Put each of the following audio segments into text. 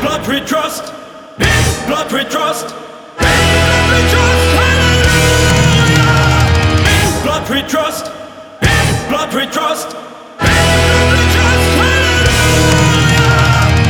blood we trust. In blood we trust. In blood we trust. Hallelujah. In blood we trust. In blood we trust. In blood we trust. Hallelujah.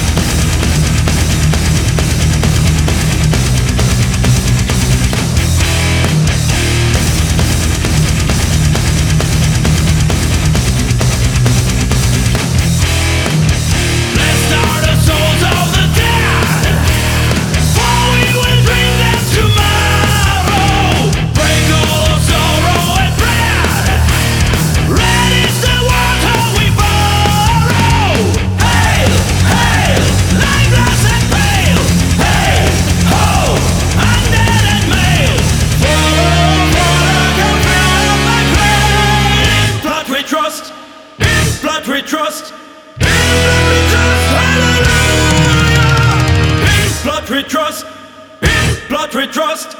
Blessed are the souls of the dead, for we will bring them tomorrow. Break all of sorrow and bread. Red is the water we borrow. Hail, hail, lifeless and pale. Hey, ho, undead and male. Follow, come fill up my plane. In blood we trust. In blood we trust. In blood we trust. Hallelujah. In blood we trust. In blood we trust.